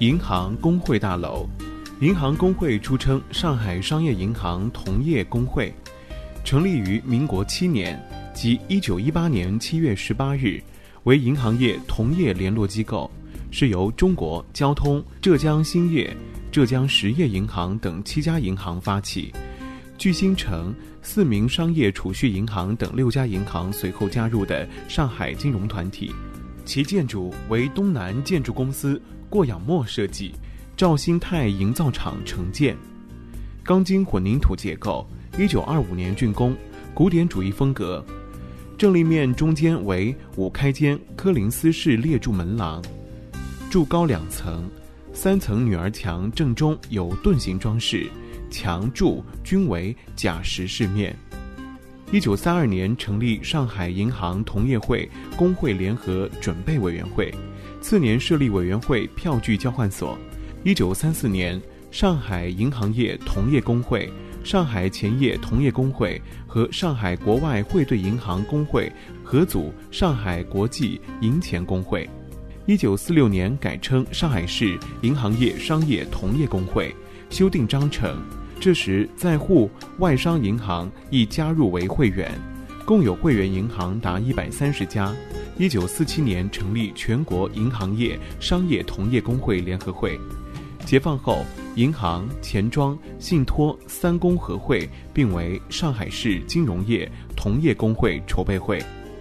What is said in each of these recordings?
银行工会大楼。银行工会出称上海商业银行同业工会，成立于民国7年，即1918年7月18日，为银行业同业联络机构，是由中国交通、浙江兴业、浙江实业银行等7家银行发起，聚新城、4名商业储蓄银行等6家银行随后加入的上海金融团体。其建筑为东南建筑公司过养墨设计，赵新泰营造厂承建，钢筋混凝土结构，1925年竣工，古典主义风格。正立面中间为5开间柯林斯式列柱门廊，柱高2层，3层女儿墙正中有盾形装饰，墙柱均为假石饰面。1932年成立上海银行同业会工会联合准备委员会，次年设立委员会票据交换所。1934年，上海银行业同业工会、上海钱业同业工会和上海国外汇兑银行工会合组上海国际银钱工会。1946年改称上海市银行业商业同业工会，修订章程。这时在沪外商银行亦加入为会员，共有会员银行达130家。1947年成立全国银行业商业同业工会联合会。解放后，银行、钱庄、信托3公合会并为上海市金融业同业工会筹备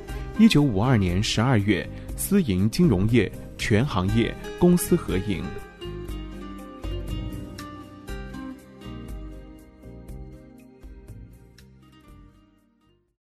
会。1952年12月，私营金融业全行业公私合营。